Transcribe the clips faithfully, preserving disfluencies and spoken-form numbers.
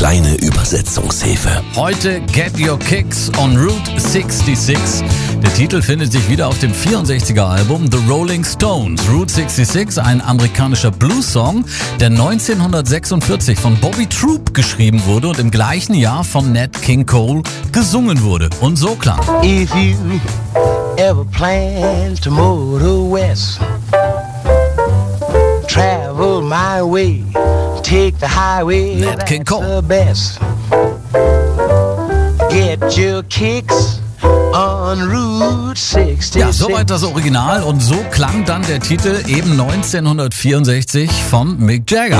kleine Übersetzungshilfe. Heute Get Your Kicks on Route sechsundsechzig. Der Titel findet sich wieder auf dem vierundsechziger Album The Rolling Stones. Route sechsundsechzig, ein amerikanischer Blues-Song, der neunzehnhundertsechsundvierzig von Bobby Troup geschrieben wurde und im gleichen Jahr von Nat King Cole gesungen wurde. Und so klang. If you ever plan to motor west, travel my way, take the highway, Nat King Cole. that's the best. Get your kicks on Route sechsundsechzig. Ja, soweit das Original und so klang dann der Titel eben neunzehnhundertvierundsechzig von Mick Jagger.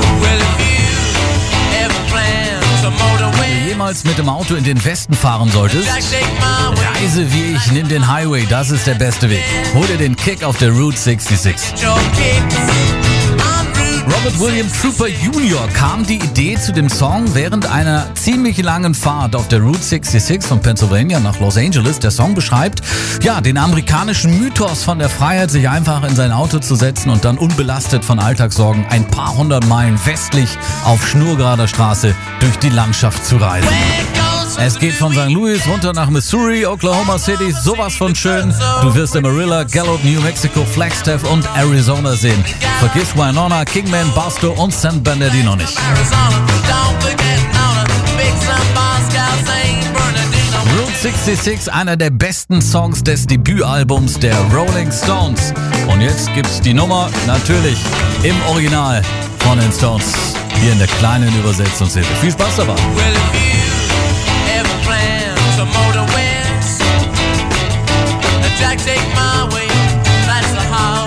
Wenn du jemals mit dem Auto in den Westen fahren solltest, reise wie ich, nimm den Highway, das ist der beste Weg. Hol dir den Kick auf der Route sechsundsechzig. Robert William Trooper Junior kam die Idee zu dem Song während einer ziemlich langen Fahrt auf der Route sechsundsechzig von Pennsylvania nach Los Angeles. Der Song beschreibt, ja, den amerikanischen Mythos von der Freiheit, sich einfach in sein Auto zu setzen und dann unbelastet von Alltagssorgen ein paar hundert Meilen westlich auf schnurgerader Straße durch die Landschaft zu reisen. Es geht von Sankt Louis runter nach Missouri, Oklahoma City, sowas von schön. Du wirst Amarillo, Gallup, New Mexico, Flagstaff und Arizona sehen. Vergiss Winona, Kingman, Barstow und San Bernardino nicht. Route sechsundsechzig, einer der besten Songs des Debütalbums der Rolling Stones. Und jetzt gibt's die Nummer natürlich im Original von den Stones. Hier in der kleinen Übersetzungshilfe. Viel Spaß dabei. Jack, take my way, that's the how.